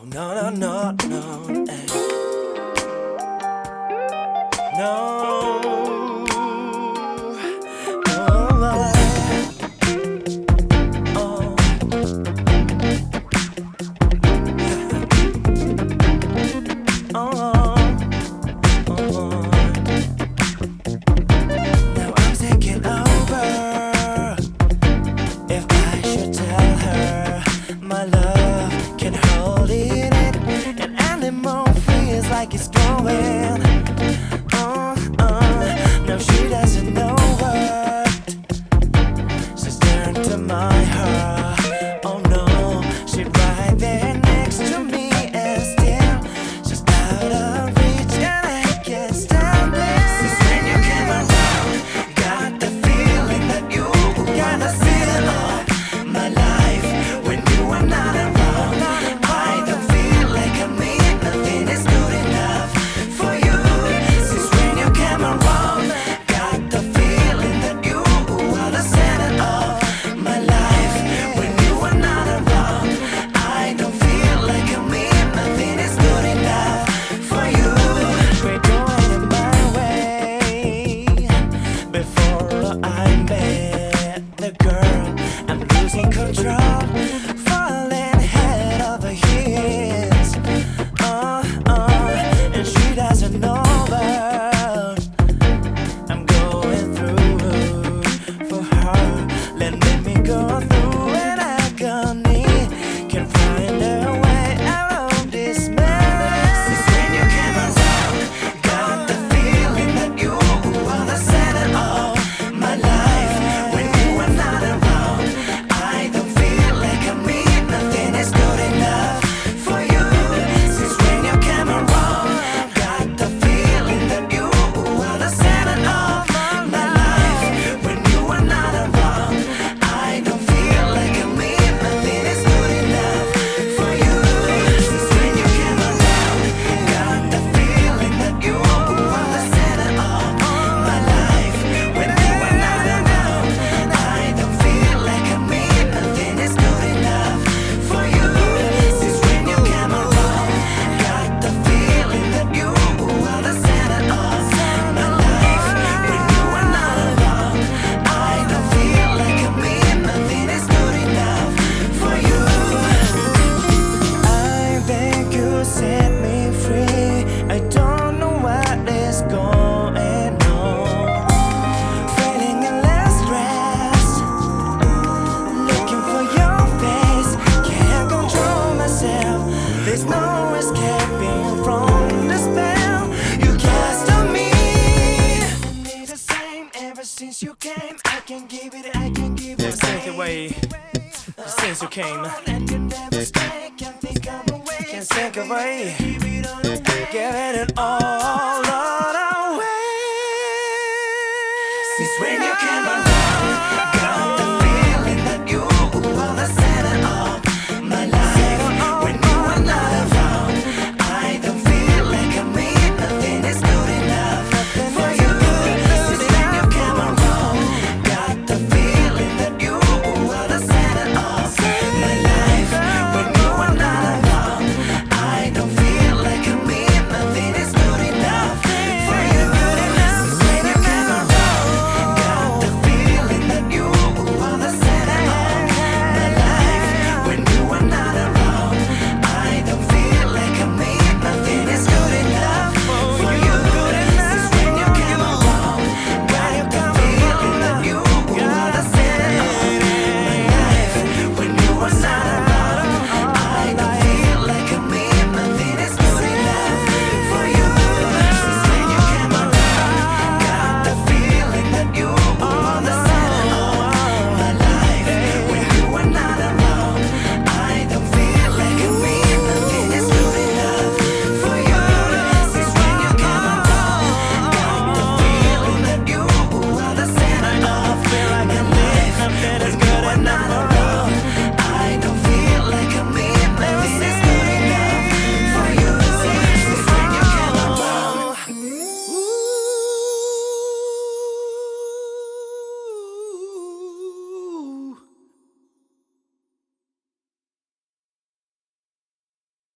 No, no, no, no, ay. No, now I'm taking over. If I should tell her my love can hold it in, and animal feels like it's growing. No, she doesn't know what she's turned to my heart. Oh no, she's right there next to me, and still she's out of reach, and I can't stand it. Since when you came around, got the feeling that you got the feeling of my life. When you are not around, I don't feel like I mean nothing is good enough for you. Since when you came around, got the feeling that you are the center of my life. When you are not around, I don't feel like I mean nothing is good enough for you. We're doing it my way. Before I met the girl, I'm losing control, falling head over heels. And she doesn't know that I'm going through for her. Letting me go through an agony. Can't find a way out of this mess. Since when you came around, got the feeling that you are the center of my life. When you are not around, I don't feel like I mean nothing is good enough for you. Since when you came around, got the feeling that you are the center of my life. When you are not around, I don't feel like I mean nothing is good enough for you. Since when you came around, got the feeling that you are the center of my life. When you are not around, I don't feel like I mean nothing is good enough for you. Since when you came around, got the feeling that you are the center of my life. When you are not around, I don't feel like I mean nothing is good enough for you. I beg you, set me free. I don't know what is going on. Feeling endless stress, looking for your face. Can't control myself. There's no escaping from the spell you cast on me. It's the same ever since you came. I can give it. Yeah, take it away. Since you came, And you never stay. Can't think of a way. Can't think of a way. Give it all on.